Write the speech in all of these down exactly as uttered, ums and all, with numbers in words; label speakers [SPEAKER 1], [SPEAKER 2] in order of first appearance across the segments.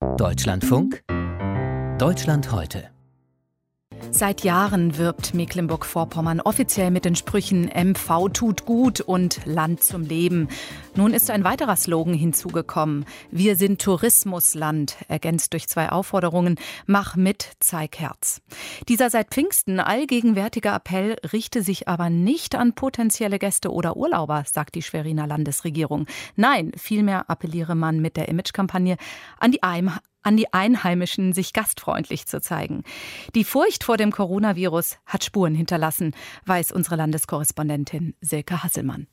[SPEAKER 1] Deutschlandfunk, Deutschland heute.
[SPEAKER 2] Seit Jahren wirbt Mecklenburg-Vorpommern offiziell mit den Sprüchen M V tut gut und Land zum Leben. Nun ist ein weiterer Slogan hinzugekommen. Wir sind Tourismusland, ergänzt durch zwei Aufforderungen. Mach mit, zeig Herz. Dieser seit Pfingsten allgegenwärtige Appell richte sich aber nicht an potenzielle Gäste oder Urlauber, sagt die Schweriner Landesregierung. Nein, vielmehr appelliere man mit der Imagekampagne an die Einheimischen. an die Einheimischen, sich gastfreundlich zu zeigen. Die Furcht vor dem Coronavirus hat Spuren hinterlassen, weiß unsere Landeskorrespondentin Silke Hasselmann.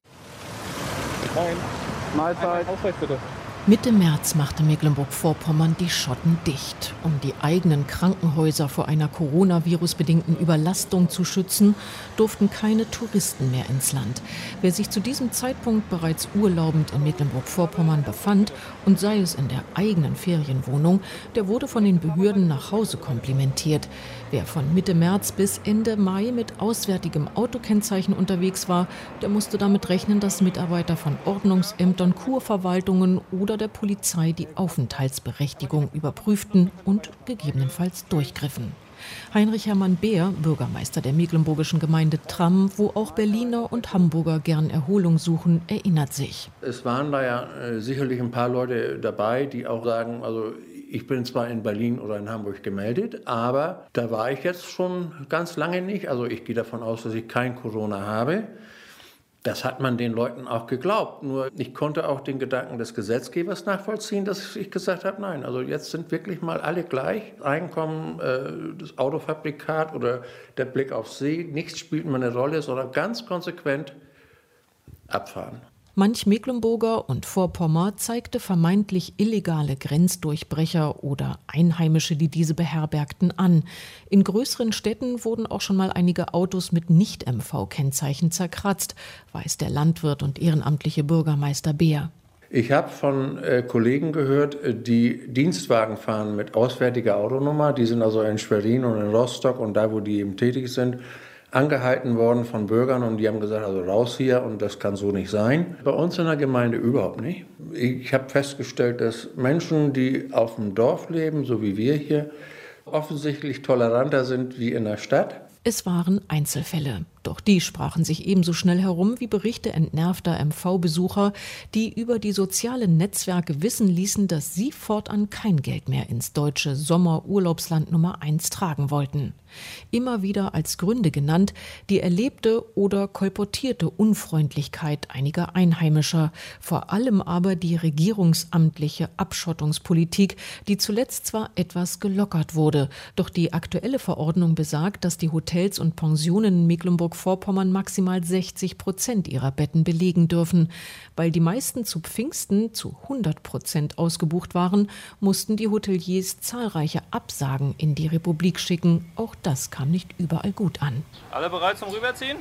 [SPEAKER 3] Moin. Mahlzeit. Ausweis bitte.
[SPEAKER 4] Mitte März machte Mecklenburg-Vorpommern die Schotten dicht. Um die eigenen Krankenhäuser vor einer Coronavirus-bedingten Überlastung zu schützen, durften keine Touristen mehr ins Land. Wer sich zu diesem Zeitpunkt bereits urlaubend in Mecklenburg-Vorpommern befand und sei es in der eigenen Ferienwohnung, der wurde von den Behörden nach Hause komplimentiert. Wer von Mitte März bis Ende Mai mit auswärtigem Autokennzeichen unterwegs war, der musste damit rechnen, dass Mitarbeiter von Ordnungsämtern, Kurverwaltungen oder der Polizei die Aufenthaltsberechtigung überprüften und gegebenenfalls durchgriffen. Heinrich Hermann Beer, Bürgermeister der mecklenburgischen Gemeinde Tramm, wo auch Berliner und Hamburger gern Erholung suchen, erinnert sich.
[SPEAKER 5] Es waren da ja äh, sicherlich ein paar Leute dabei, die auch sagen, also ich bin zwar in Berlin oder in Hamburg gemeldet, aber da war ich jetzt schon ganz lange nicht. Also ich gehe davon aus, dass ich kein Corona habe. Das hat man den Leuten auch geglaubt. Nur ich konnte auch den Gedanken des Gesetzgebers nachvollziehen, dass ich gesagt habe, nein, also jetzt sind wirklich mal alle gleich. Einkommen, äh, das Autofabrikat oder der Blick auf See, nichts spielt mehr eine Rolle, sondern ganz konsequent abfahren.
[SPEAKER 4] Manch Mecklenburger und Vorpommer zeigte vermeintlich illegale Grenzdurchbrecher oder Einheimische, die diese beherbergten, an. In größeren Städten wurden auch schon mal einige Autos mit Nicht-M V-Kennzeichen zerkratzt, weiß der Landwirt und ehrenamtliche Bürgermeister Beer.
[SPEAKER 5] Ich habe von äh, Kollegen gehört, die Dienstwagen fahren mit auswärtiger Autonummer. Die sind also in Schwerin und in Rostock und da, wo die eben tätig sind, angehalten worden von Bürgern und die haben gesagt, also raus hier und das kann so nicht sein. Bei uns in der Gemeinde überhaupt nicht. Ich habe festgestellt, dass Menschen, die auf dem Dorf leben, so wie wir hier, offensichtlich toleranter sind wie in der Stadt.
[SPEAKER 4] Es waren Einzelfälle. Doch die sprachen sich ebenso schnell herum wie Berichte entnervter M V-Besucher, die über die sozialen Netzwerke wissen ließen, dass sie fortan kein Geld mehr ins deutsche Sommerurlaubsland Nummer eins tragen wollten. Immer wieder als Gründe genannt die erlebte oder kolportierte Unfreundlichkeit einiger Einheimischer, vor allem aber die regierungsamtliche Abschottungspolitik, die zuletzt zwar etwas gelockert wurde, doch die aktuelle Verordnung besagt, dass die Hotels und Pensionen in Mecklenburg-Vorpommern maximal sechzig Prozent ihrer Betten belegen dürfen. Weil die meisten zu Pfingsten zu hundert Prozent ausgebucht waren, mussten die Hoteliers zahlreiche Absagen in die Republik schicken. Auch das kam nicht überall gut an.
[SPEAKER 3] Alle bereit zum Rüberziehen?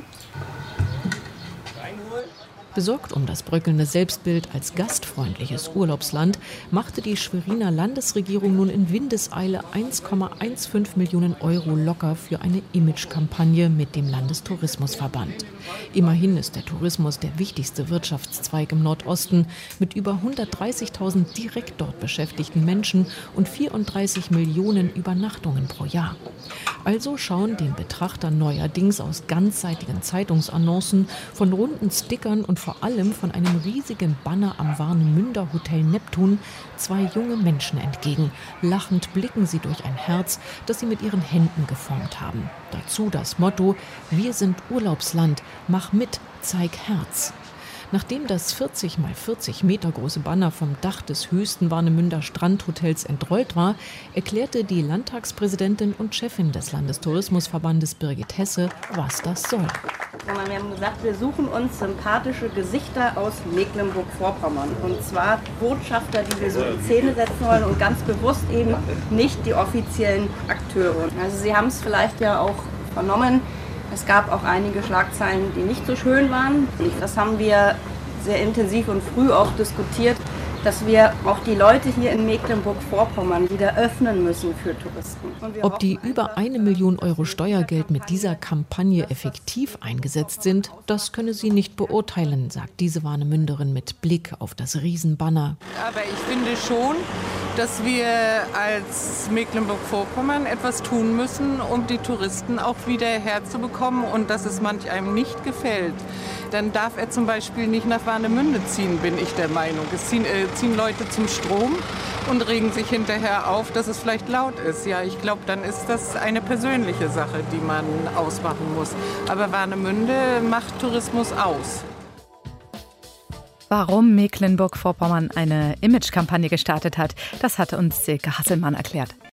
[SPEAKER 3] Reinholen.
[SPEAKER 4] Besorgt um das bröckelnde Selbstbild als gastfreundliches Urlaubsland machte die Schweriner Landesregierung nun in Windeseile eins Komma fünfzehn Millionen Euro locker für eine Imagekampagne mit dem Landestourismusverband. Immerhin ist der Tourismus der wichtigste Wirtschaftszweig im Nordosten mit über hundertdreißigtausend direkt dort beschäftigten Menschen und vierunddreißig Millionen Übernachtungen pro Jahr. Also schauen den Betrachtern neuerdings aus ganzseitigen Zeitungsannoncen, von runden Stickern und vor allem von einem riesigen Banner am Warnemünder Hotel Neptun zwei junge Menschen entgegen. Lachend blicken sie durch ein Herz, das sie mit ihren Händen geformt haben. Dazu das Motto: Wir sind Urlaubsland, mach mit, zeig Herz. Nachdem das vierzig mal vierzig Meter große Banner vom Dach des höchsten Warnemünder Strandhotels entrollt war, erklärte die Landtagspräsidentin und Chefin des Landestourismusverbandes Birgit Hesse, was das soll.
[SPEAKER 6] Wir haben gesagt, wir suchen uns sympathische Gesichter aus Mecklenburg-Vorpommern. Und zwar Botschafter, die wir so in Szene setzen wollen und ganz bewusst eben nicht die offiziellen Akteure. Also Sie haben es vielleicht ja auch vernommen. Es gab auch einige Schlagzeilen, die nicht so schön waren. Das haben wir sehr intensiv und früh auch diskutiert, dass wir auch die Leute hier in Mecklenburg-Vorpommern wieder öffnen müssen für Touristen.
[SPEAKER 4] Ob die über eine Million Euro Steuergeld mit dieser Kampagne effektiv eingesetzt sind, das könne sie nicht beurteilen, sagt diese Warnemünderin mit Blick auf das Riesenbanner.
[SPEAKER 7] Aber ich finde schon, dass wir als Mecklenburg-Vorpommern etwas tun müssen, um die Touristen auch wieder herzubekommen und dass es manch einem nicht gefällt. Dann darf er zum Beispiel nicht nach Warnemünde ziehen, bin ich der Meinung. Es ziehen, äh, ziehen Leute zum Strom und regen sich hinterher auf, dass es vielleicht laut ist. Ja, ich glaube, dann ist das eine persönliche Sache, die man ausmachen muss. Aber Warnemünde macht Tourismus aus.
[SPEAKER 2] Warum Mecklenburg-Vorpommern eine Imagekampagne gestartet hat, das hat uns Silke Hasselmann erklärt.